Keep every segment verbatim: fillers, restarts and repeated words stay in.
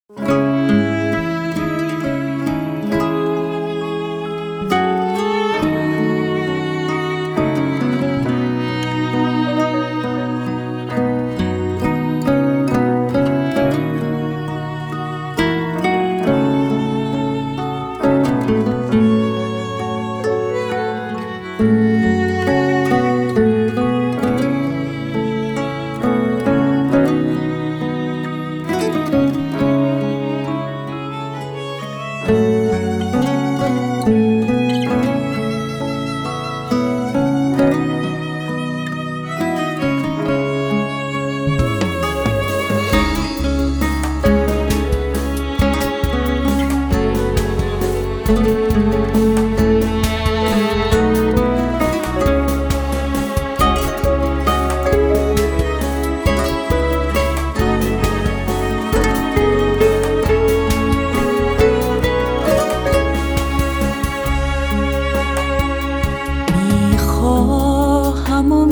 میخواهم و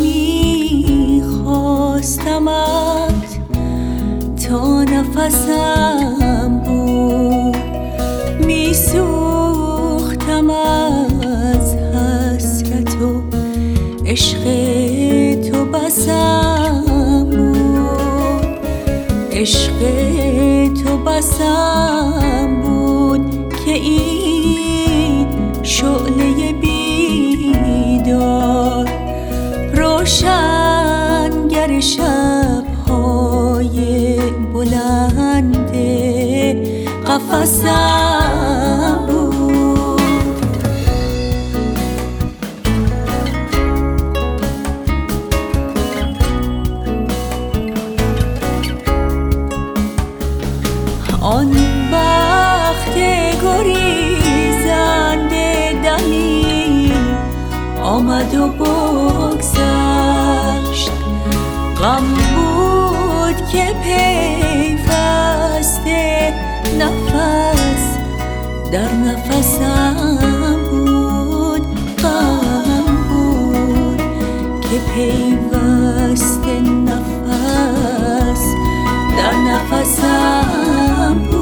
میخواستمت تا نفسم بود، میسوختم از حسرت و عشق تو بسم بود، عشق تو بسم بود که این شعله بیدار روشنگر شب‌های بلند قفسم بود. آن وقت گریزنده دمی آمد و بگذشت، غم بود که پیوسته نفس در نفسم بود، غم بود که پیوسته نفس در نفسم بود.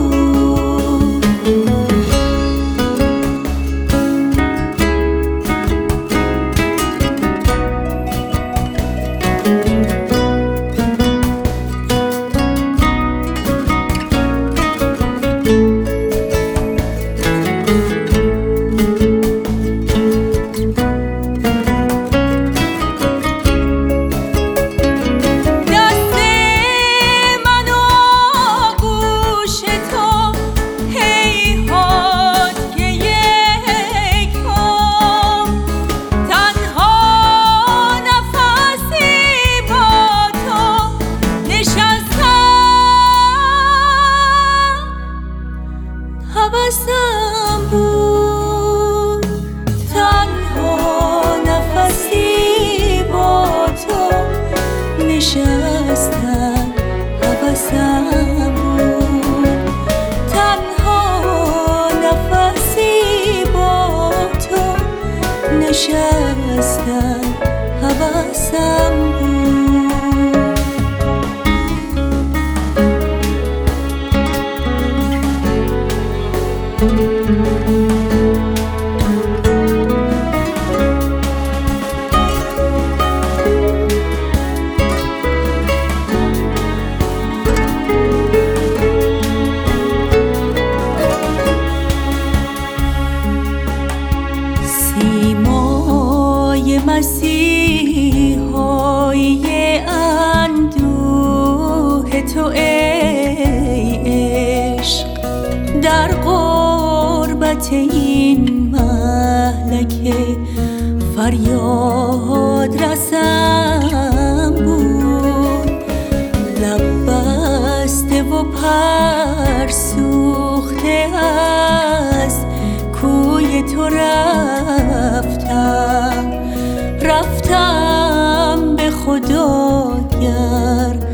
هوسم بود تنها نفسی با تو نشستم، هوسم بود تنها نفسی با تو نشستم، هوسم بود. سیمای مسیحای اندوه تو ای عشق، در غربت این مهلک فریاد رسم بود، لب بسته و پر سوخته از کوی تو رفتم، رفتم به خدا گر